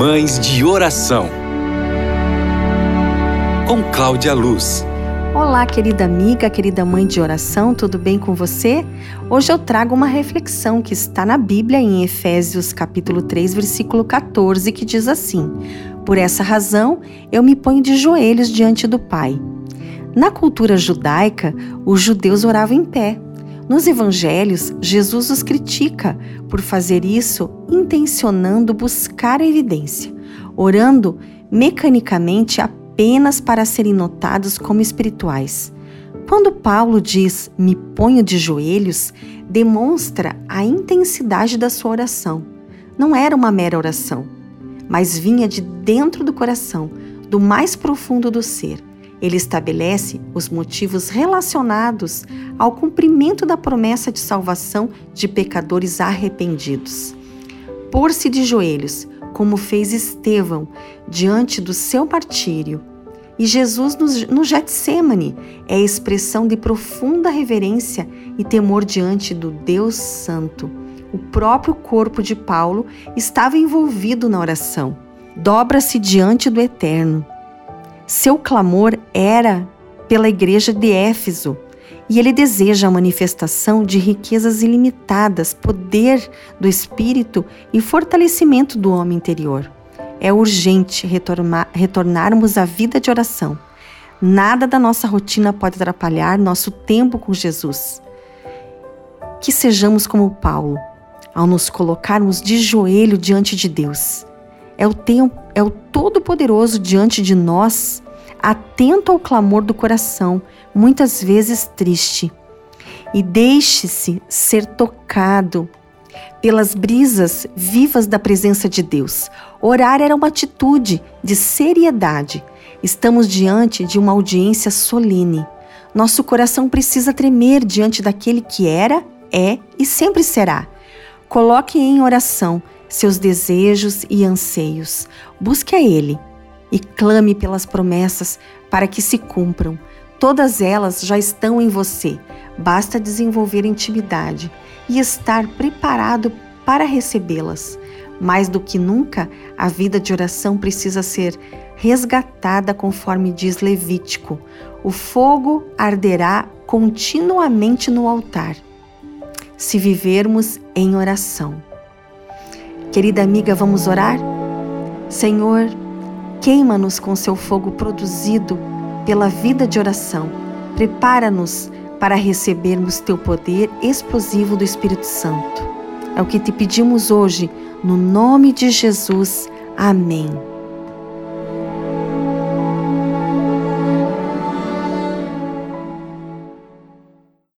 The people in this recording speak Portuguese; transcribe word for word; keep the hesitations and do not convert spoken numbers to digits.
Mães de Oração, com Cláudia Luz. Olá, querida amiga, querida mãe de oração, tudo bem com você? Hoje eu trago uma reflexão que está na Bíblia em Efésios capítulo três, versículo quatorze, que diz assim: por essa razão eu me ponho de joelhos diante do Pai. Na cultura judaica, os judeus oravam em pé. Nos evangelhos, Jesus os critica por fazer isso intencionando buscar a evidência, orando mecanicamente apenas para serem notados como espirituais. Quando Paulo diz "me ponho de joelhos", demonstra a intensidade da sua oração. Não era uma mera oração, mas vinha de dentro do coração, do mais profundo do ser. Ele estabelece os motivos relacionados ao cumprimento da promessa de salvação de pecadores arrependidos. Pôr-se de joelhos, como fez Estevão diante do seu martírio. E Jesus no Getsêmani é a expressão de profunda reverência e temor diante do Deus Santo. O próprio corpo de Paulo estava envolvido na oração. Dobra-se diante do Eterno. Seu clamor era pela igreja de Éfeso, e ele deseja a manifestação de riquezas ilimitadas, poder do Espírito e fortalecimento do homem interior. É urgente retornar, retornarmos à vida de oração. Nada da nossa rotina pode atrapalhar nosso tempo com Jesus. Que sejamos como Paulo, ao nos colocarmos de joelho diante de Deus. É o, tempo, é o Todo-Poderoso diante de nós, atento ao clamor do coração, muitas vezes triste. E deixe-se ser tocado pelas brisas vivas da presença de Deus. Orar era uma atitude de seriedade. Estamos diante de uma audiência solene. Nosso coração precisa tremer diante daquele que era, é e sempre será. Coloque em oração seus desejos e anseios. Busque a Ele e clame pelas promessas para que se cumpram. Todas elas já estão em você. Basta desenvolver intimidade e estar preparado para recebê-las. Mais do que nunca, a vida de oração precisa ser resgatada conforme diz Levítico. O fogo arderá continuamente no altar, se vivermos em oração. Querida amiga, vamos orar? Senhor, queima-nos com seu fogo produzido pela vida de oração. Prepara-nos para recebermos teu poder explosivo do Espírito Santo. É o que te pedimos hoje, no nome de Jesus. Amém.